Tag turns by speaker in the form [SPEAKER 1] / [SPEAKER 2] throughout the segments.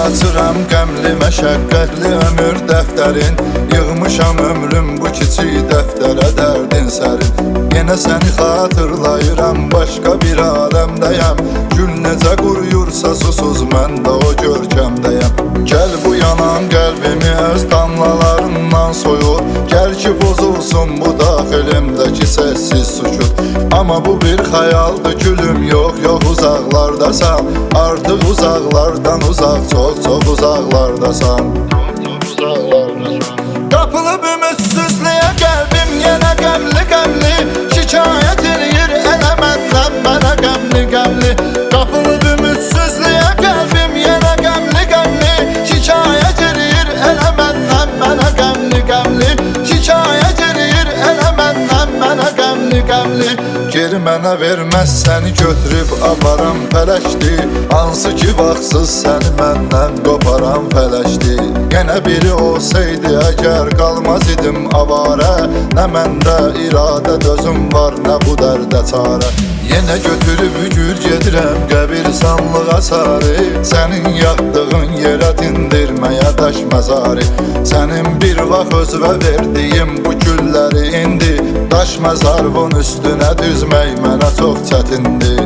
[SPEAKER 1] açıram qəmli məşəqqətli ömür dəftərin. Yığmışam ömrüm bu kiçik dəftərə dərdin sərin. Yenə səni xatırlayıram, başqa bir aləmdəyəm. Gül necə quruyursa susuz mən də o görkəmdəyəm. Gəl bu yanan qəlbimi öz damlalarından soyur. Gəl ki pozulsun bu daxilimdəki səssiz sükut. Amma bu bir xəyaldır gülüm, yox uzaqlardasan. Artıq uzaqlardan uzaq, çox uzaqlardasan. Qapılıb ümitsizliyə qəlbim yenə qəmli şikayət eləyir elə məndən mənə qəmli. Qapılıb ümitsizliyə qəlbim yenə qəmli şikayət eləyir elə məndən mənə qəmli. Şikayət eləyir elə məndən mənə qəmli. Geri mənə verməz səni götürüb aparam fələkdir. Hansı ki vaxtsız səni məndən qoparam fələkdir. Yenə biri olsaydı əgər qalmaz idim avarə. Nə məndə iradə dözüm var, nə bu dərdə çarə. Yenə götürüb gür gedirəm qəbirstanlığa sarı. Sənin yatdığın yerə dindirməyə daş məzarı. Sənin bir vaxt özvə verdiyim bu gülləri indi. Daş məzarın üstünə düzmək mənə çox çətindir.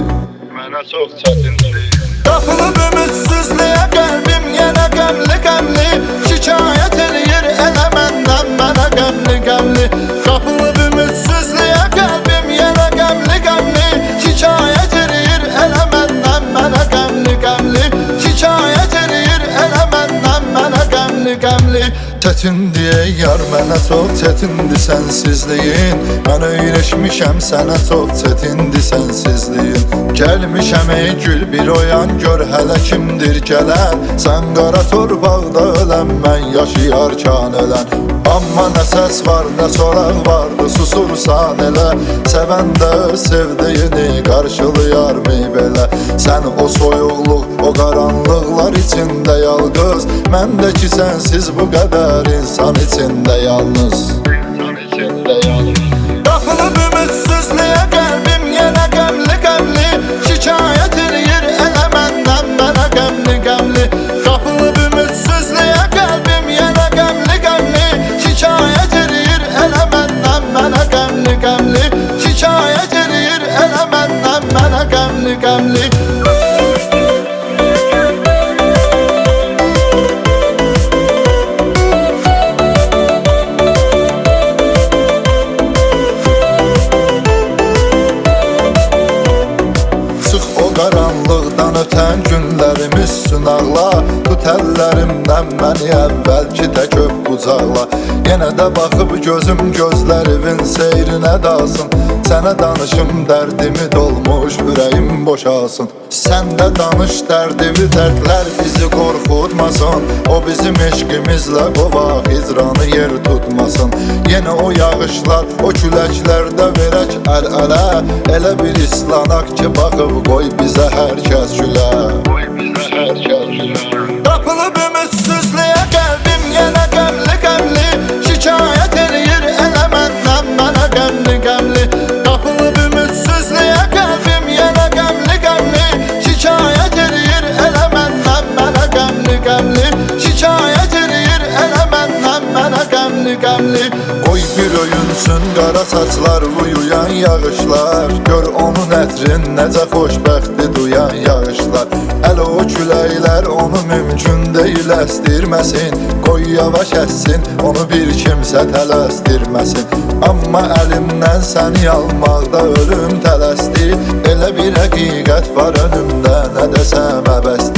[SPEAKER 1] Qapılıb ümitsizliyə qəlbim yenə qəmli şikayət eləyir elə məndən mənə qəmli. Qapılıb ümitsizliyə qəlbim yenə qəmli şikayət eləyir elə məndən mənə qəmli. Şikayət eləyir elə məndən mənə qəmli. Çətindir yar mənə çox çətindir sənsizliyin. Mən öyrəşmişəm sənə çox çətindir sənsizliyin. Gəlmişəm ey gül bir oyan gör hələ kimdir gələn. Sən qara torpaqda ölən mən yaşayarkən ölən. Amma nə səs var nə soraq vardı susursan elə. Sevən də sevdiyini qarşılayarmı belə. Sən o soyuqluq o qaranlıqlar içində yalqız. Məndəki sənsiz bu qədər insan içində yalnız. Qapılıb ümitsizliyə qəlbim yenə qəmli şikayət eləyir elə məndən mənə qəmli. Qapılıb ümitsizliyə qəlbim yenə qəmli şikayət eləyir elə məndən mənə qəmli. Şikayət eləyir elə məndən mənə qəmli. Qaranlıqdan ötən günlərimiz sınaqla. Tut əllərimdən məni əvvəlki tək öp qucaqla. Yenə də baxıb gözüm gözlərimin seyrinə dalsın. Sənə danışım dərdimi dolmuş ürəyim boşalsın. Sən də danış dərdimi dərdlər bizi qorxutmasın. O bizim eşqimizlə qovaq hicranı yer tutmasın. Yenə o yağışlar o küləklərdə verək əl-ələ. Elə bir islanaq ki baxıb qoy bizə hər kəs gülə. Qapılıb ümitsizliyə qəlbim yenə qəmli şikayət eləyir elə məndən mənə qəmli. Qapılıb ümitsizliyə qəlbim yenə qəmli şikayət eləyir elə məndən mənə qəmli. Şikayət eləyir elə məndən mənə qəmli. Qoy bir öyünsün qara saçlar uyuyan yağışlar. Gör onun ətrin necə xoşbəxti duyan yağışlar. Hələ o küləklər onu mümkün deyil əstirməsin. Qoy yavaş əssin onu bir kimsə tələsdirməsin. Amma əlimdən səni almaqda ölüm tələsdi. Elə bir həqiqət var önümdə nə desəm əbəsdir.